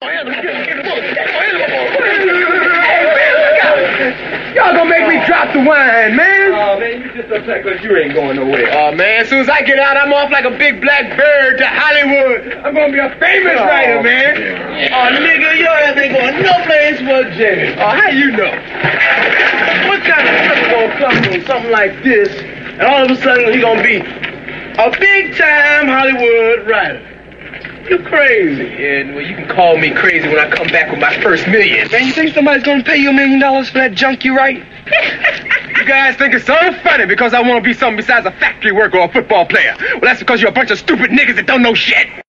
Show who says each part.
Speaker 1: Y'all gonna make me drop the wine, man.
Speaker 2: Oh, man, you just upset because you ain't going nowhere.
Speaker 1: Oh, man, as soon as I get out, I'm off like a big black bird to Hollywood. I'm gonna be a famous writer, man.
Speaker 2: Oh, nigga, your ass ain't going no place but jail.
Speaker 1: Oh, how you know?
Speaker 2: What kind of trip gonna come from something like this, and all of a sudden he gonna be a big-time Hollywood writer? You crazy.
Speaker 1: Yeah, well, you can call me crazy when I come back with my first million.
Speaker 2: Man, you think somebody's gonna pay you $1 million for that junk you write?
Speaker 1: You guys think it's so funny because I want to be something besides a factory worker or a football player. Well, that's because you're a bunch of stupid niggas that don't know shit.